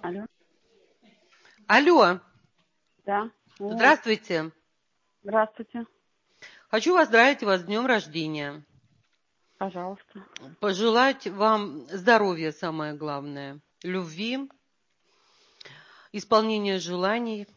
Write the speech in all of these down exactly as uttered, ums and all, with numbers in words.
Алло. Алло. Да. Вот. Здравствуйте. Здравствуйте. Хочу поздравить вас с днем рождения. Пожалуйста. Пожелать вам здоровья, самое главное, любви, исполнения желаний,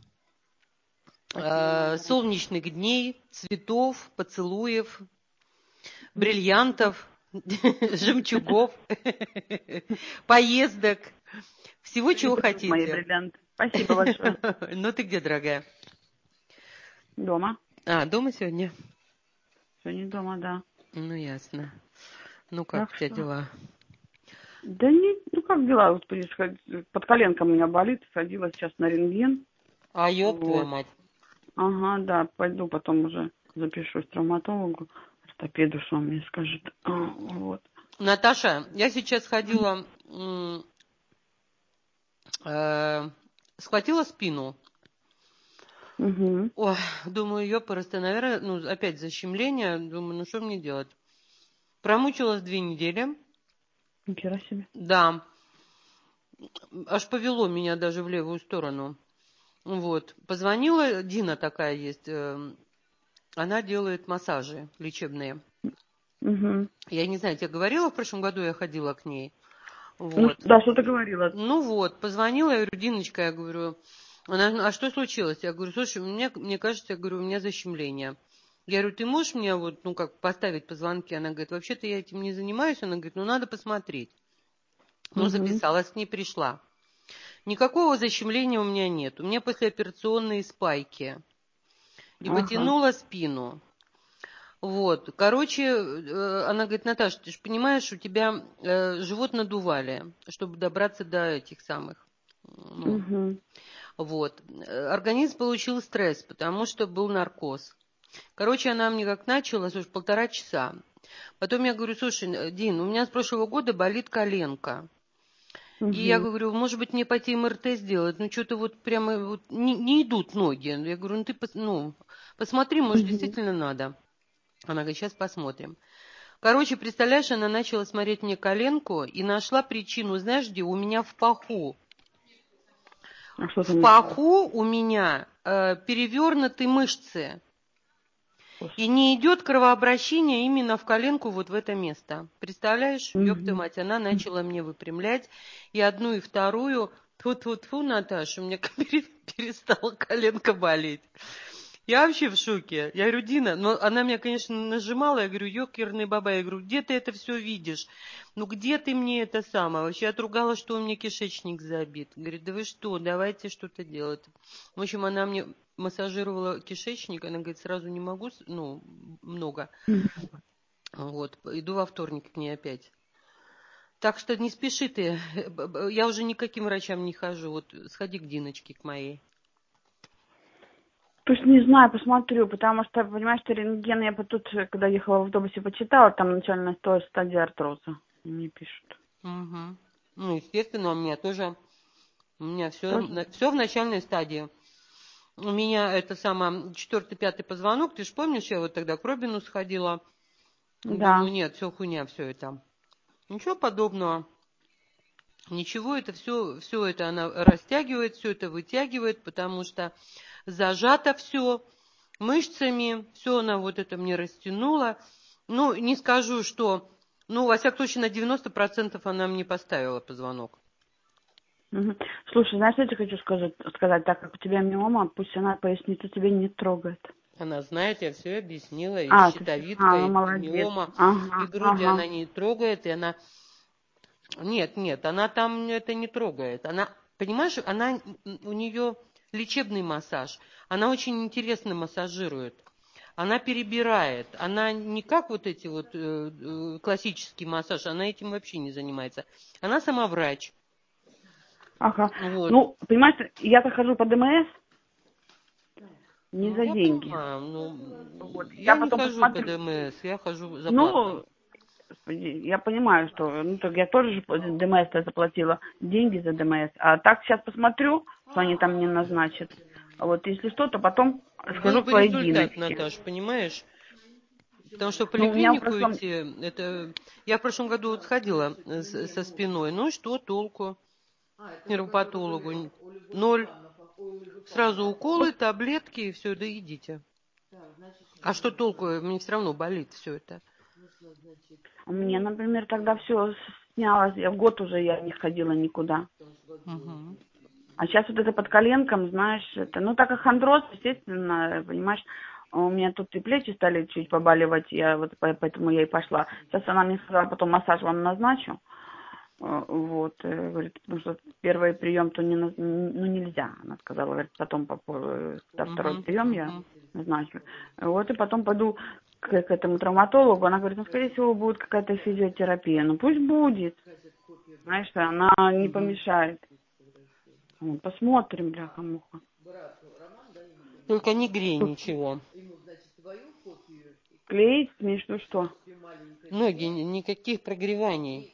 э, солнечных дней, цветов, поцелуев, бриллиантов, жемчугов, поездок, всего, чего хотите. Мои бриллианты. Спасибо большое. Ну ты где, дорогая? Дома. А, дома сегодня? Сегодня дома, да. Ну, ясно. Ну, как Так у тебя что... дела? Да не, ну как дела? Вот под коленком у меня болит. Сходила сейчас на рентген. А ёб твою Вот. мать. Ага, да, пойду потом уже запишусь к травматологу, ортопеду, что он мне скажет. А, вот. Наташа, я сейчас ходила, э, схватила спину. Угу. Ой, думаю, ёпарасты, наверное, ну, опять защемление. Думаю, ну, что мне делать? Промучилась две недели. Ничего себе. Да. Аж повело меня даже в левую сторону. Вот. Позвонила, Дина такая есть, э, она делает массажи лечебные. Угу. Я не знаю, тебе говорила, в прошлом году я ходила к ней. Ну, Вот. да, что ты говорила. Ну вот, позвонила, я говорю, Диночка, я говорю, она, а что случилось? Я говорю, слушай, мне, мне кажется, я говорю, у меня защемление. Я говорю, ты можешь мне вот, ну как, поставить позвонки? Она говорит, вообще-то я этим не занимаюсь. Она говорит, ну надо посмотреть. Ну, Угу. записалась, к ней пришла. Никакого защемления у меня нет. У меня послеоперационные спайки. И Ага. потянула спину. Вот, короче, э, она говорит, Наташа, ты же понимаешь, у тебя э, живот надували, чтобы добраться до этих самых. Ну, Угу. вот. Организм получил стресс, потому что был наркоз. Короче, она мне как начала, слушай, полтора часа. Потом я говорю, слушай, Дин, у меня с прошлого года болит коленка. И я Угу. говорю, может быть, мне пойти эм эр тэ сделать? Ну, что-то вот прямо вот не, не идут ноги. Я говорю, ну, ты пос, ну, посмотри, может, Угу. действительно надо. Она говорит, сейчас посмотрим. Короче, представляешь, она начала смотреть мне коленку и нашла причину, знаешь, где? У меня в паху. А что В там? паху у меня э, перевернуты мышцы. И не идет кровообращение именно в коленку, вот в это место. Представляешь, ёб твою Угу. мать, она начала мне выпрямлять. И одну, и вторую. Тьфу-тьфу-тьфу, Наташа, у меня перестала коленка болеть. Я вообще в шоке. Я говорю, Дина, ну она меня, конечно, нажимала. Я говорю, ёкерный баба, я говорю, где ты это все видишь? Ну где ты мне это самое? Вообще отругала, что у меня кишечник забит. Говорит, да вы что, давайте что-то делать. В общем, она мне массажировала кишечник. Она говорит, сразу не могу, ну, много. Вот, иду во вторник к ней опять. Так что не спеши ты. Я уже никаким врачам не хожу. Вот сходи к Диночке, к моей. То есть не знаю, посмотрю, потому что, понимаешь, что рентген я тут, когда ехала в автобусе, почитала, там начальная стадия артроза. Мне пишут. Угу. Ну, естественно, у меня тоже, у меня все, Тоже? все в начальной стадии. У меня это самое четвертый, пятый позвонок. Ты же помнишь, я вот тогда к Робину сходила. Да. Думаю, нет, все хуйня, все это. Ничего подобного. Ничего, это все, все это она растягивает, все это вытягивает, потому что зажато все мышцами, все она вот это мне растянула. Ну, не скажу, что, ну, во всяком случае, на девяносто процентов она мне поставила позвонок. Угу. Слушай, знаешь, что я тебе хочу сказать, сказать, так как у тебя миома, пусть она поясницу тебе не трогает. Она знает, я все объяснила, и А, ты все... щитовидка, А, ну и молодец. миома, и Ага, груди ага. она не трогает, и она... Нет, нет, она там это не трогает. Она, понимаешь, она, у нее лечебный массаж. Она очень интересно массажирует. Она перебирает. Она не как вот эти вот э, э, классический массаж, она этим вообще не занимается. Она сама врач. Ага. Вот. Ну, понимаешь, я-то хожу по ДМС не Ну, за я деньги. понимаю, ну, Вот. Я я не потом хожу по посмотрю. дэ эм эс, я хожу за платно. Ну, я понимаю, что ну, так я тоже же ДМС заплатила деньги за ДМС. А так сейчас посмотрю, что они там мне назначат. А вот если что, то потом Был схожу к бы твоей результат, Диночке. Наташ, понимаешь? Потому что в Ну, у меня в поликлинику прошлом... идти, это... Я в прошлом году вот сходила с- со спиной. Ну и что толку? нейропатологу. Ноль. Сразу уколы, таблетки и все, да идите. А что толку? Мне все равно болит все это. У меня, например, тогда все снялось. Я в год уже я не ходила никуда. Угу. А сейчас вот это под коленком, знаешь, это, ну, так как хондроз, естественно, понимаешь, у меня тут и плечи стали чуть побаливать, я вот поэтому я и пошла. Сейчас она мне сказала, потом массаж вам назначу. Вот, говорит, потому что первый прием-то не, ну, нельзя, она сказала, говорит, потом по, за второй Угу. прием я Угу. назначу. Вот, и потом пойду к, к этому травматологу, она говорит, ну, скорее всего, будет какая-то физиотерапия. Ну, пусть будет, знаешь, она не помешает. Ну, посмотрим, бляха-муха. Только не грей ничего. Клеить между что? Ноги, никаких прогреваний.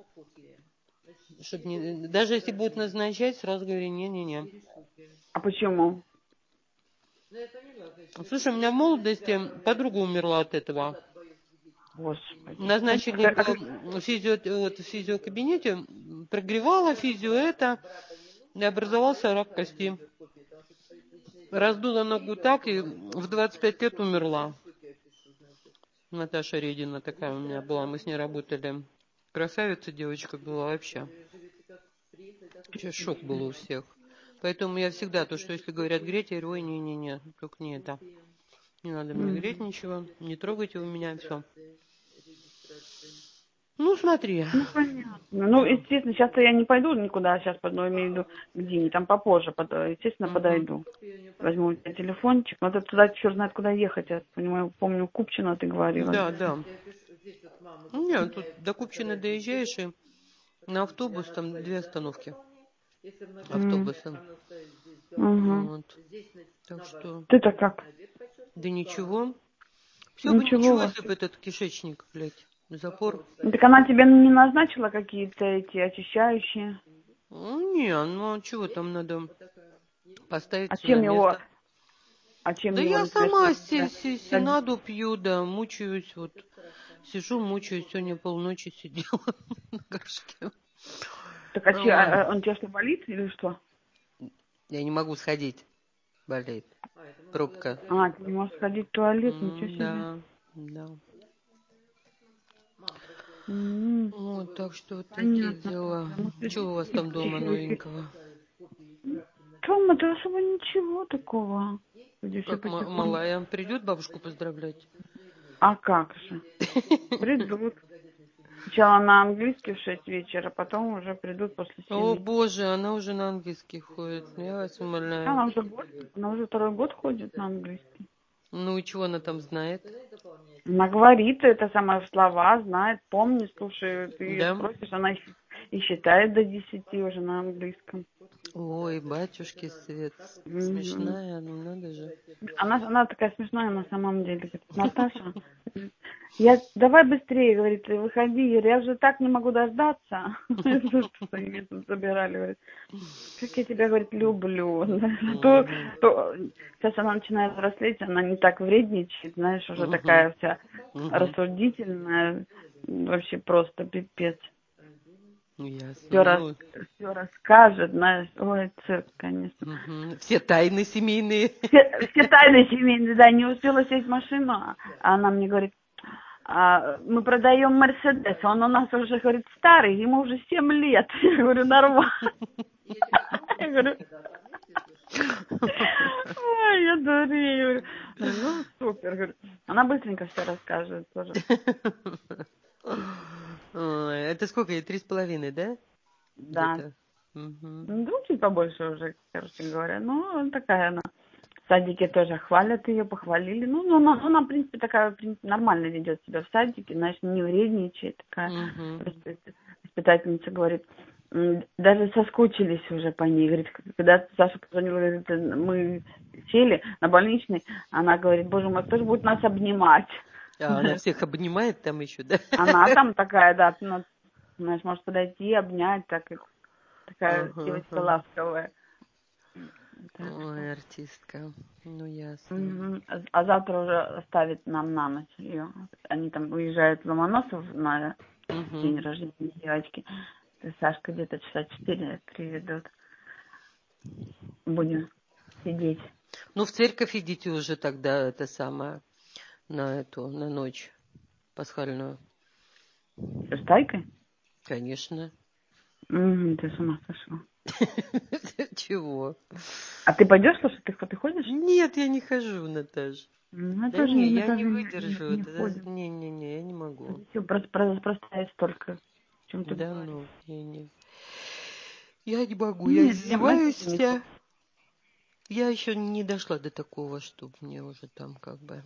Чтоб не, даже если будут назначать, сразу говорю, не-не-не. А почему? Слушай, у меня в молодости подруга умерла от этого. Господи. Назначили в физио, вот, в физиокабинете, прогревала физио это, и образовался рак кости. Раздула ногу так, и в двадцать пять лет умерла. Наташа Редина такая у меня была, мы с ней работали. Красавица девочка была вообще. Вообще шок был у всех. Поэтому я всегда, то, что если говорят греть, я говорю, ой, не-не-не, только не это. Не надо мне греть ничего, не трогайте у меня, все. Ну, смотри. Ну, понятно. Ну, естественно, сейчас-то я не пойду никуда, сейчас, ну, имею в виду, где-нибудь там попозже, под, естественно, uh-huh. подойду. Возьму у тебя телефончик, но это туда черт знает куда ехать, я понимаю, помню, Купчино ты говорила. Да, да. Ну, нет, тут до Купчино доезжаешь, и на автобус там две остановки. Автобуса. Mm. Вот. Так что... Ты-то как? Да ничего. Все бы Ничего, ничего, вас... если бы этот кишечник, блядь, запор. Так она тебе не назначила какие-то эти очищающие? Ну, не, ну, чего там надо поставить А все на чем его... место. А чем Да его, я например, сама да, синаду пью, да, мучаюсь, вот. Сижу, мучаюсь, сегодня полночи сидела на горшке. Так а, че, а он тебя что, болит или что? Я не могу сходить. Болеет. Пробка. А, ты не можешь сходить в туалет, Mm, ничего себе. да, да. Mm. Вот, так что вот Понятно. такие дела. Ну, Что у вас там дома новенького? Дома-то особо ничего такого. Люди все Как потихоньку. малая придет бабушку поздравлять? А как же? Придут. Сначала на английский в шесть вечера, потом уже придут после О семи. боже, она уже на английский ходит. Я вас умоляю. Она уже год, она уже второй год ходит на английский. Ну и чего она там знает? Она говорит это самое слова, знает, помнит, слушай, ты ее Да? спросишь, она и считает до десяти уже на английском. Ой, батюшки свет, Mm-hmm. смешная, ну надо же. Она, она такая смешная на самом деле. Говорит, Наташа, я, давай быстрее, говорит, выходи, я уже так не могу дождаться. Что они меня тут забирали, говорит. Как я тебя, говорит, люблю. То, то, сейчас она начинает взрослеть, она не так вредничает, знаешь, уже такая вся рассудительная, вообще просто пипец. Ясно. Все, рас, Ну, все расскажет, знаешь, ой, цирк, конечно. угу. Все тайны семейные. Все, все тайны семейные, да, не успела сесть в машину, а она мне говорит, а, мы продаем Мерседес, он у нас уже, говорит, старый, ему уже семь лет. Я говорю, нормально. Я говорю, ой, я дурею. Ну, супер, говорю. Она быстренько все расскажет тоже. Ой, это сколько ей? Три с половиной, да? Да. Где-то. Угу. Ну, чуть побольше уже, короче говоря. Ну, такая она. В садике тоже хвалят ее, похвалили. Ну, ну она, она, в принципе, такая, в принципе, нормально ведет себя в садике, знаешь, не вредничает. Такая Угу. воспитательница говорит, даже соскучились уже по ней. Говорит, когда Саша позвонила, говорит, мы сели на больничный, она говорит, боже мой, кто же будет нас обнимать? А она всех обнимает там еще, да? Она там такая, да, ну, знаешь, может подойти, обнять, так, такая Ага, девочка ага. ласковая. Ой, артистка. Ну, ясно. Угу. А завтра уже оставит нам на ночь ее. Они там уезжают в Ломоносов на Угу. день рождения девочки. Сашка где-то часа четыре приведут. Будем сидеть. Ну, в церковь идите уже тогда, это самое, на эту, на ночь пасхальную. Что, с Тайкой? Конечно. Угу, ты с ума сошла. Чего? А ты пойдешь, слушай, ты, ты ходишь? Нет, я не хожу, Наташ. Ну, Да тоже, не, мы я не тоже не, выдержу. не, не Это, ходим. не, не, не, я не могу. Все просто, просто, просто столько, о чем ты Да говоришь. ну, не, не. Я не могу, я Нет, я мы издеваюсь тоже не ходим. вся. Я еще не дошла до такого, чтобы мне уже там как бы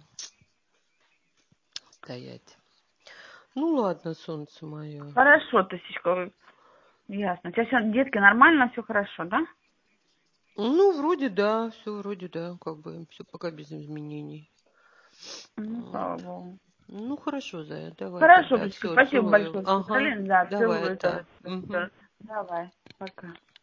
стоять. Ну ладно, солнце мое. Хорошо, Тысячка, ясно. У тебя все, детки, нормально, все хорошо, да? Ну, вроде да, все вроде да, как бы все пока без изменений. Ну, Вот. слава богу. Ну, хорошо, Зая, давай Хорошо, тогда. Птичка, Все, спасибо целую. большое, что Ага, позвонили. Да, давай целую тоже. это. Угу. Давай, пока.